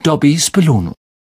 Dobbys Belohnung.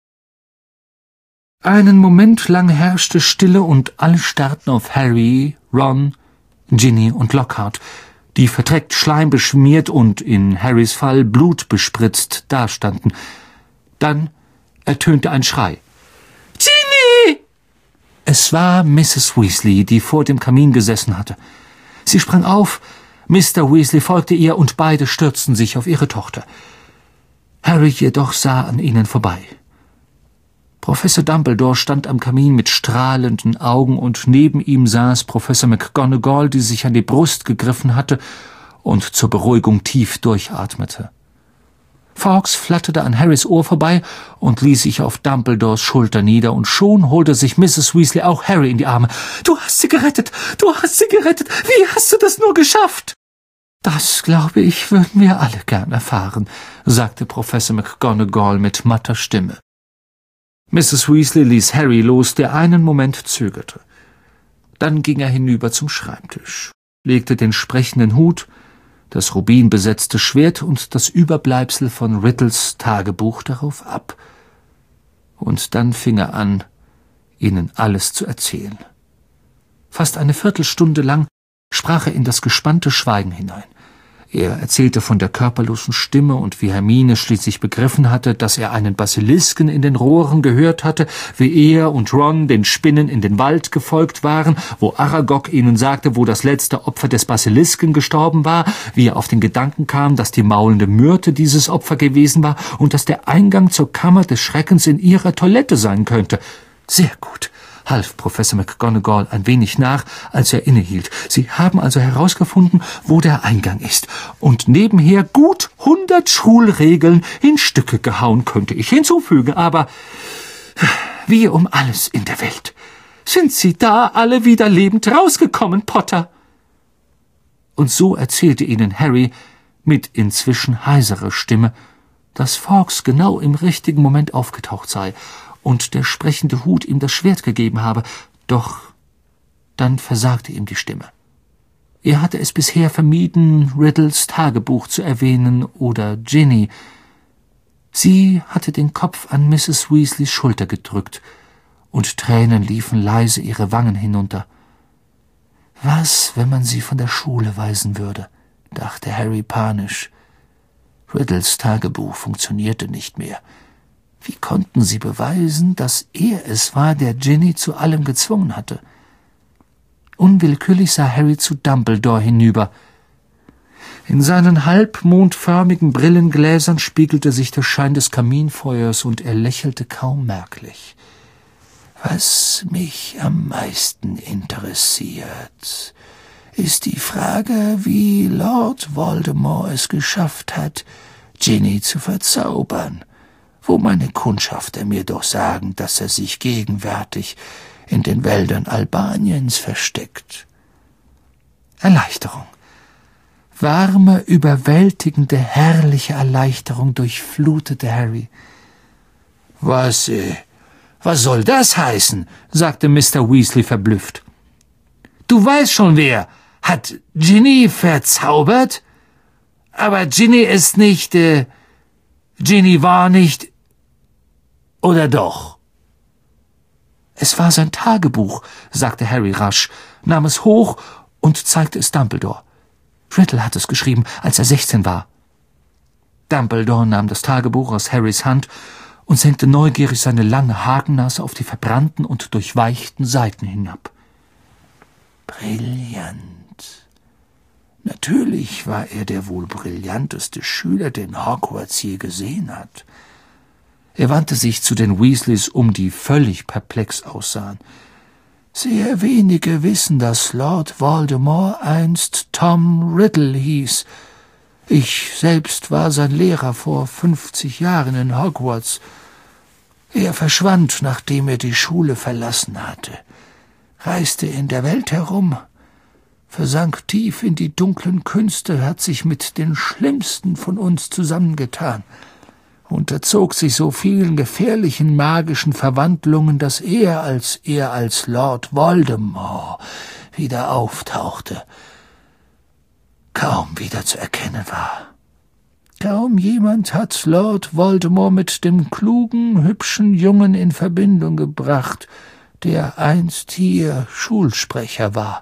Einen Moment lang herrschte Stille und alle starrten auf Harry, Ron, Ginny und Lockhart, die verdreckt schleimbeschmiert und in Harrys Fall blutbespritzt dastanden. Dann ertönte ein Schrei. »Ginny!« Es war Mrs. Weasley, die vor dem Kamin gesessen hatte. Sie sprang auf, Mr. Weasley folgte ihr und beide stürzten sich auf ihre Tochter. Harry jedoch sah an ihnen vorbei. Professor Dumbledore stand am Kamin mit strahlenden Augen und neben ihm saß Professor McGonagall, die sich an die Brust gegriffen hatte und zur Beruhigung tief durchatmete. Fawkes flatterte an Harrys Ohr vorbei und ließ sich auf Dumbledores Schulter nieder, und schon holte sich Mrs. Weasley auch Harry in die Arme. »Du hast sie gerettet! Du hast sie gerettet! Wie hast du das nur geschafft?« »Das, glaube ich, würden wir alle gern erfahren«, sagte Professor McGonagall mit matter Stimme. Mrs. Weasley ließ Harry los, der einen Moment zögerte. Dann ging er hinüber zum Schreibtisch, legte den sprechenden Hut, das rubinbesetzte Schwert und das Überbleibsel von Riddles Tagebuch darauf ab. Und dann fing er an, ihnen alles zu erzählen. Fast eine Viertelstunde lang sprach er in das gespannte Schweigen hinein. Er erzählte von der körperlosen Stimme und wie Hermine schließlich begriffen hatte, dass er einen Basilisken in den Rohren gehört hatte, wie er und Ron den Spinnen in den Wald gefolgt waren, wo Aragog ihnen sagte, wo das letzte Opfer des Basilisken gestorben war, wie er auf den Gedanken kam, dass die maulende Myrte dieses Opfer gewesen war und dass der Eingang zur Kammer des Schreckens in ihrer Toilette sein könnte. Sehr gut, half Professor McGonagall ein wenig nach, als er innehielt. Sie haben also herausgefunden, wo der Eingang ist. Und nebenher gut 100 Schulregeln in Stücke gehauen, könnte ich hinzufügen. Aber wie um alles in der Welt sind Sie da alle wieder lebend rausgekommen, Potter? Und so erzählte ihnen Harry mit inzwischen heiserer Stimme, dass Fawkes genau im richtigen Moment aufgetaucht sei und der sprechende Hut ihm das Schwert gegeben habe, doch dann versagte ihm die Stimme. Er hatte es bisher vermieden, Riddles Tagebuch zu erwähnen oder Ginny. Sie hatte den Kopf an Mrs. Weasleys Schulter gedrückt, und Tränen liefen leise ihre Wangen hinunter. Was, wenn man sie von der Schule weisen würde, dachte Harry panisch. Riddles Tagebuch funktionierte nicht mehr. Wie konnten sie beweisen, dass er es war, der Ginny zu allem gezwungen hatte? Unwillkürlich sah Harry zu Dumbledore hinüber. In seinen halbmondförmigen Brillengläsern spiegelte sich der Schein des Kaminfeuers, und er lächelte kaum merklich. »Was mich am meisten interessiert, ist die Frage, wie Lord Voldemort es geschafft hat, Ginny zu verzaubern, wo meine Kundschafter mir doch sagen, dass er sich gegenwärtig in den Wäldern Albaniens versteckt.« Erleichterung. Warme, überwältigende, herrliche Erleichterung durchflutete Harry. Was soll das heißen?« sagte Mr. Weasley verblüfft. »Du weißt schon, wer. Hat Ginny verzaubert? Aber Ginny ist nicht, Ginny war nicht, oder doch?« »Es war sein Tagebuch«, sagte Harry rasch, nahm es hoch und zeigte es Dumbledore. »Riddle hat es geschrieben, als er 16 war.« Dumbledore nahm das Tagebuch aus Harrys Hand und senkte neugierig seine lange Hakennase auf die verbrannten und durchweichten Seiten hinab. »Brillant. Natürlich war er der wohl brillanteste Schüler, den Hogwarts je gesehen hat.« Er wandte sich zu den Weasleys um, die völlig perplex aussahen. »Sehr wenige wissen, dass Lord Voldemort einst Tom Riddle hieß. Ich selbst war sein Lehrer vor 50 Jahren in Hogwarts. Er verschwand, nachdem er die Schule verlassen hatte, reiste in der Welt herum, versank tief in die dunklen Künste, hat sich mit den Schlimmsten von uns zusammengetan, unterzog sich so vielen gefährlichen magischen Verwandlungen, dass er als Lord Voldemort wieder auftauchte, kaum wieder zu erkennen war. Kaum jemand hat Lord Voldemort mit dem klugen, hübschen Jungen in Verbindung gebracht, der einst hier Schulsprecher war.